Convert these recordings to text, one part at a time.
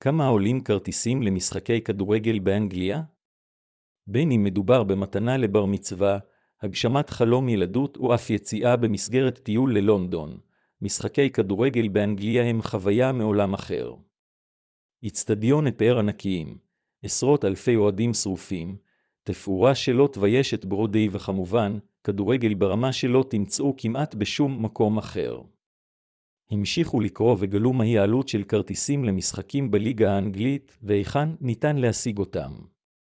כמה עולים כרטיסים למשחקי כדורגל באנגליה? בין אם מדובר במתנה לבר מצווה, הגשמת חלום ילדות או אף יציאה במסגרת טיול ללונדון, משחקי כדורגל באנגליה הם חוויה מעולם אחר. אצטדיון פאר ענקיים, עשרות אלפי אוהדים שרופים, תפאורה שלא תבייש ברודי וכמובן, כדורגל ברמה שלא תמצאו כמעט בשום מקום אחר. המשיכו לקרוא וגלו מהי העלות של כרטיסים למשחקים בליגה האנגלית והיכן ניתן להשיג אותם.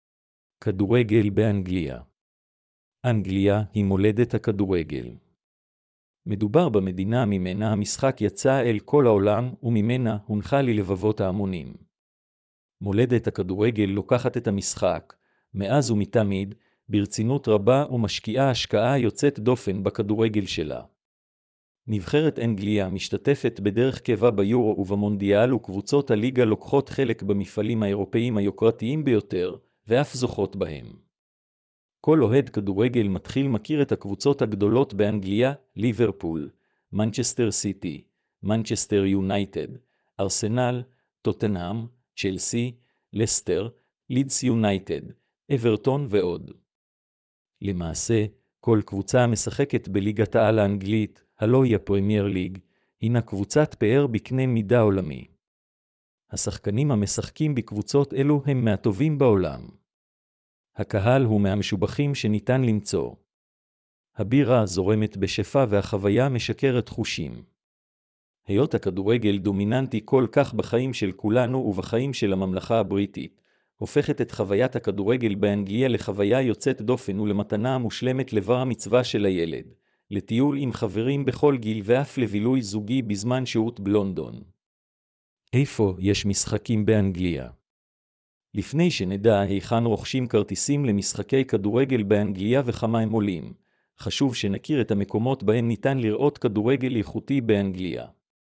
כדורגל באנגליה. אנגליה היא מולדת הכדורגל. מדובר במדינה ממנה המשחק יצא אל כל העולם וממנה הונחה ללבבות ההמונים. מולדת הכדורגל לוקחת את המשחק, מאז ומתמיד, ברצינות רבה ומשקיעה השקעה יוצאת דופן בכדורגל שלה. נבחרת אנגליה משתתפת בדרך קבע ביורו ובמונדיאל וקבוצות הליגה לוקחות חלק במפעלים האירופאיים היוקרתיים ביותר, ואף זוכות בהם. כל אוהד כדורגל מתחיל מכיר את הקבוצות הגדולות באנגליה, ליברפול, מנצ'סטר סיטי, מנצ'סטר יונייטד, ארסנל, טוטנהאם, צ'לסי, לסטר, לידס יונייטד, אברטון ועוד. למעשה, כל קבוצה המשחקת בליגת העל האנגלית, הלא היא הפרמייר ליג, הינה קבוצת פאר בקנה מידה עולמי. השחקנים המשחקים בקבוצות אלו הם מהטובים בעולם. הקהל הוא מהמשובחים שניתן למצוא. הבירה זורמת בשפע והחוויה משקרת חושים. היות הכדורגל דומיננטי כל כך בחיים של כולנו ובחיים של הממלכה הבריטית, הופכת את חוויית הכדורגל באנגליה לחוויה יוצאת דופן ולמתנה המושלמת לבר המצווה של הילד, לטיול עם חברים בכל גיל ואף לבילוי זוגי בזמן שהות בלונדון. איפה יש משחקים באנגליה? לפני שנדע היכן רוכשים כרטיסים למשחקי כדורגל באנגליה וכמה הם עולים, חשוב שנכיר את המקומות בהם ניתן לראות כדורגל איכותי באנגליה.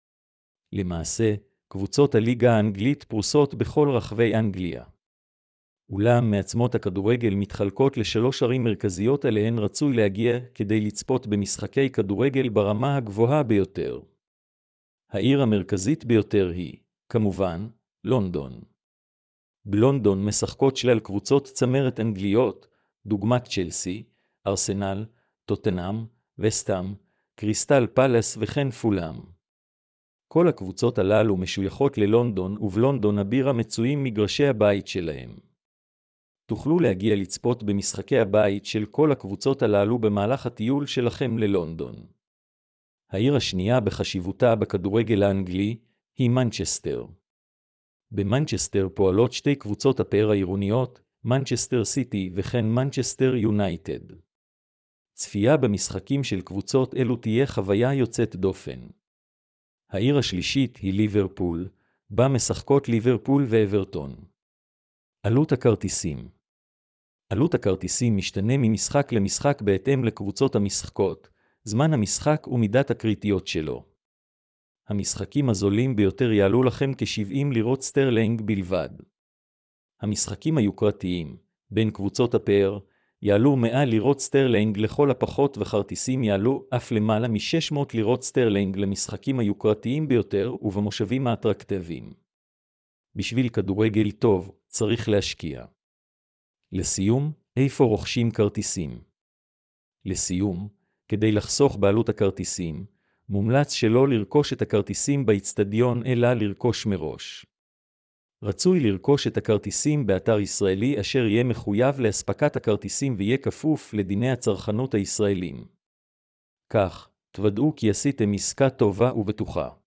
למעשה, קבוצות הליגה האנגלית פרוסות בכל רחבי אנגליה. אולם מעצמות הכדורגל מתחלקות לשלוש ערים מרכזיות אליהן רצוי להגיע כדי לצפות במשחקי כדורגל ברמה הגבוהה ביותר. העיר המרכזית ביותר היא, כמובן, לונדון. בלונדון משחקות שלל קבוצות צמרת אנגליות, דוגמת צ'לסי, ארסנל, טוטנהאם, וסטהאם, קריסטל פלאס וכן פולהאם. כל הקבוצות הללו משויכות ללונדון ובלונדון הבירה מצויים מגרשי הבית שלהם. תוכלו להגיע לצפות במשחקי הבית של כל הקבוצות הללו במהלך הטיול שלכם ללונדון. העיר השנייה בחשיבותה בכדורגל האנגלי היא מנצ'סטר. במנצ'סטר פועלות שתי קבוצות הפאר העירוניות, מנצ'סטר סיטי וכן מנצ'סטר יונייטד. צפייה במשחקים של קבוצות אלו תהיה חוויה יוצאת דופן. העיר השלישית היא ליברפול, בה משחקות ליברפול ואברטון. עלות הכרטיסים. עלות הכרטיסים משתנה ממשחק למשחק בהתאם לקבוצות המשחקות, זמן המשחק ומידת הקריטיות שלו. המשחקים הזולים ביותר יעלו לכם כ-70 לירות סטרלינג בלבד. המשחקים היוקרתיים, בין קבוצות הפאר, יעלו 100 לירות סטרלינג לכל הפחות וכרטיסים יעלו אף למעלה מ-600 לירות סטרלינג למשחקים היוקרתיים ביותר ובמושבים האטרקטיביים. בשביל כדורגל טוב, צריך להשקיע. לסיום, איפה רוכשים כרטיסים? לסיום, כדי לחסוך בעלות הכרטיסים, מומלץ שלא לרכוש את הכרטיסים באצטדיון אלא לרכוש מראש. רצוי לרכוש את הכרטיסים באתר ישראלי אשר יהיה מחויב להספקת הכרטיסים ויהיה כפוף לדיני הצרכנות הישראלים. כך, תוודאו כי עשיתם עסקה טובה ובטוחה.